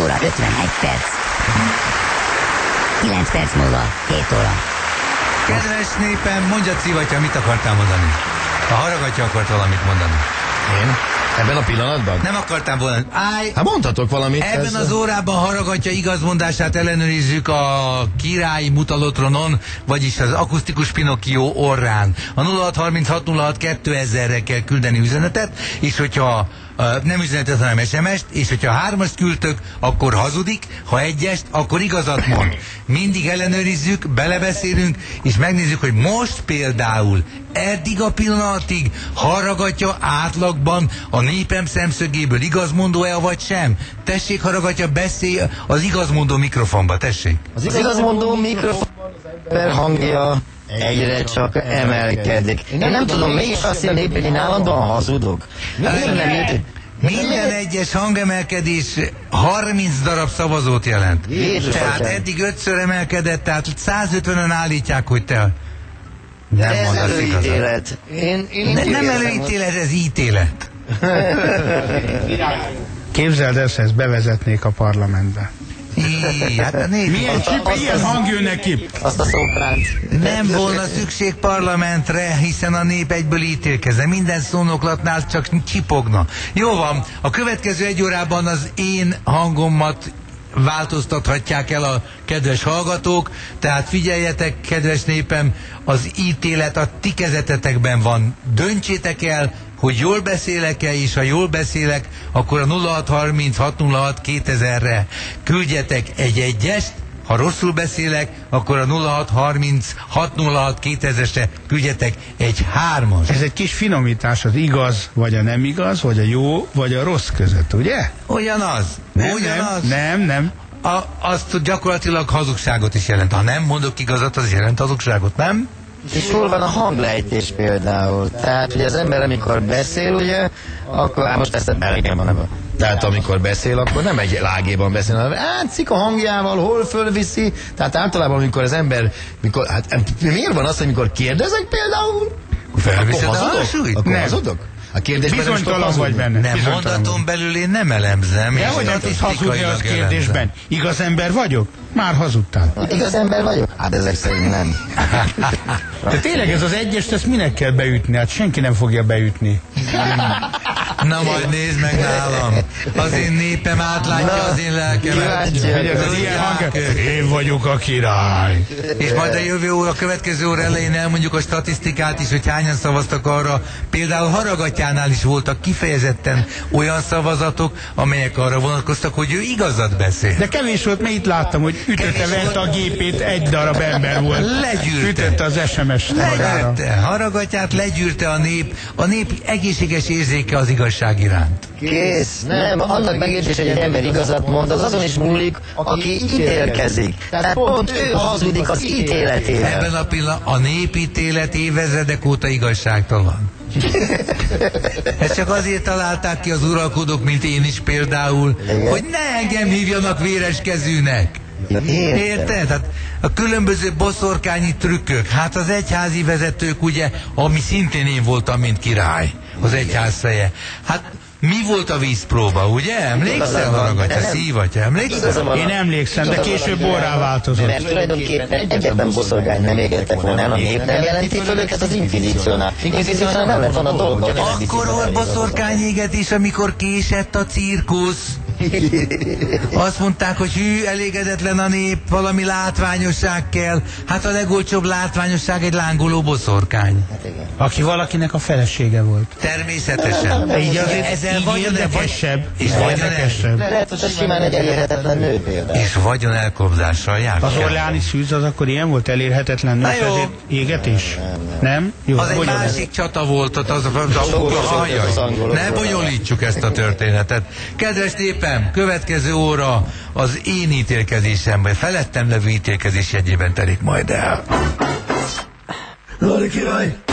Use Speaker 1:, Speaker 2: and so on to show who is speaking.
Speaker 1: óra 51 perc. 9 perc múlva 7 óra.
Speaker 2: Kedves népem, mondja Civatya, mit akartál mondani? A Haragatya akart valamit mondani.
Speaker 3: Én? Ebben a pillanatban?
Speaker 2: Nem akartál volna. Állj!
Speaker 3: Hát mondhatok valamit.
Speaker 2: Ebben az órában Haragatya igazmondását ellenőrizzük a királyi mutalottronon, vagyis az akusztikus Pinokkió orrán. A 0636062000-re kell küldeni üzenetet, és hogyha nem üzenetet, hanem SMS-t, és hogyha 3-ast küldtök, akkor hazudik, ha 1-est, akkor igazat mond. Mindig ellenőrizzük, belebeszélünk, és megnézzük, hogy most például eddig a pillanatig Haragatya átlagban a népem szemszögéből igazmondó-e, vagy sem? Tessék, Haragatya, beszélj az igazmondó mikrofonba, tessék.
Speaker 3: Az igazmondó mikrofonban az ember hangja egyre csak emelkedik. Én nem tudom, mégis azt jelenti, hogy én állandóan hazudok.
Speaker 2: Minden egyes hangemelkedés 30 darab szavazót jelent.
Speaker 3: Jézus,
Speaker 2: tehát
Speaker 3: atyám.
Speaker 2: eddig 5-ször emelkedett, tehát 150-en állítják, hogy te nem
Speaker 3: ez
Speaker 2: mondasz igazat.
Speaker 3: előítélet.
Speaker 2: Nem előítélet, ez ítélet.
Speaker 4: Képzeld ezt bevezetnék a parlamentbe.
Speaker 2: Hát
Speaker 5: Milyen ilyen hang jön neki?
Speaker 3: Azt a szopránt.
Speaker 2: nem volna szükség parlamentre, hiszen a nép egyből ítélkezne. Minden szónoklatnál csak csipogna. Jó van, a következő 1 órában az én hangomat változtathatják el a kedves hallgatók, tehát figyeljetek, kedves népem, az ítélet a ti kezetetekben van. Döntsétek el, hogy jól beszélek-e, és ha jól beszélek, akkor a 0636062000-re küldjetek egy 1-est, ha rosszul beszélek, akkor a 0636062000-re küldjetek egy 3-as.
Speaker 4: Ez egy kis finomítás, az igaz, vagy a nem igaz, vagy a jó, vagy a rossz között, ugye?
Speaker 2: Ugyanaz. Ugyanaz.
Speaker 4: Nem.
Speaker 2: Azt gyakorlatilag hazugságot is jelent. Ha nem mondok igazat, az jelent hazugságot, nem?
Speaker 3: És hol van a hanglejtés például? Tehát, hogy az ember, amikor beszél, ugye, akkor most ezt belegem van ebben. Tehát amikor beszél, akkor nem egy lágéban beszél, hanem átszik a hangjával, hol fölviszi. Tehát általában, amikor az ember, miért van az, hogy amikor kérdezek például,
Speaker 2: Felviszed
Speaker 3: akkor
Speaker 2: a
Speaker 3: hazudok?
Speaker 2: hangsúlyt?
Speaker 3: Akkor
Speaker 4: Nem.
Speaker 3: hazudok? A kérdésben nem is tudok
Speaker 4: Bizonytalan vagy
Speaker 3: hazudni.
Speaker 4: benne.
Speaker 2: Nem,
Speaker 4: Bizonytalan
Speaker 2: mondaton
Speaker 4: vagy.
Speaker 2: belül én nem elemzem.
Speaker 4: De
Speaker 2: és
Speaker 4: hogy nem tudsz hazudni az
Speaker 2: statisztikailag
Speaker 4: kérdésben?
Speaker 2: elemzem.
Speaker 4: Igaz ember vagyok? Már hazudtál.
Speaker 3: Igaz ember vagyok? Hát ezek szerint nem.
Speaker 4: De tényleg ez az 1-est, ezt minek kell beütni? Hát senki nem fogja beütni.
Speaker 2: Na majd nézd meg nálam. Az én népem átlátja az én lelkemet.
Speaker 4: Hogy ez az ilyen hang, én vagyok a király.
Speaker 2: És majd a jövő óra, a következő óra elején elmondjuk a statisztikát is, hogy hányan szavaztak arra. Például Haragatyánál is voltak kifejezetten olyan szavazatok, amelyek arra vonatkoztak, hogy ő igazat beszél.
Speaker 4: De kevés volt, mert itt láttam, hogy ütötte vert a gépét, egy darab ember volt.
Speaker 2: Legyűrte.
Speaker 4: Ütötte az SMS-t magára.
Speaker 2: Legyűrte. Haragatyát legyűrte a nép. A nép egészséges érzéke az igazság iránt.
Speaker 3: Kész. Nem, annak megértés, hogy egy ember igazat mond, az azon is múlik, aki ítélkezik. Tehát pont ő hazudik az ítéletével.
Speaker 2: Ebben a pillanatban a népítélet évezredek óta igazságtalan. Ezt csak azért találták ki az uralkodók, mint én is például, hogy ne engem hívjanak véreskezűnek. Érted? Hát a különböző boszorkányi trükkök, hát az egyházi vezetők, ugye, ami szintén én voltam, mint király, az egyház feje. Hát mi volt a vízpróba, ugye? Emlékszel, Haragatya? Szívatya, emlékszel?
Speaker 4: Én emlékszem, de később orrá változott.
Speaker 3: Mert tulajdonképpen egyetlen boszorgány nem égettek volna el, a nép nem jelenti föl őket az inkvizíciónál. Inkvizíciónál nem lett volna a dolog.
Speaker 2: Akkor volt boszorkányégetés, amikor késett a cirkusz. Azt mondták, hogy hű, elégedetlen a nép, valami látványosság kell. Hát a legolcsóbb látványosság egy lángoló boszorkány.
Speaker 4: Aki valakinek a felesége volt.
Speaker 2: Természetesen.
Speaker 4: Így azért
Speaker 2: Ezzel
Speaker 4: így
Speaker 2: vagyon
Speaker 4: érdekesebb.
Speaker 2: és vagyon
Speaker 4: Érdekesebb.
Speaker 3: Lehet, hogy simán egy elérhetetlen nő például.
Speaker 2: és vagyon elkobzással jár.
Speaker 4: Az orleáni szűz az akkor ilyen volt, elérhetetlen,
Speaker 2: Na
Speaker 4: és
Speaker 2: jó.
Speaker 4: ezért égetés? Nem? Jó,
Speaker 2: Az egy
Speaker 4: hogyan ez?
Speaker 2: másik csata volt, ott az ne bonyolítsuk ezt a történetet. Kedves népem, következő óra az én ítélkezésemben, felettem levő ítélkezés jegyében telik majd el.
Speaker 6: Lóri király!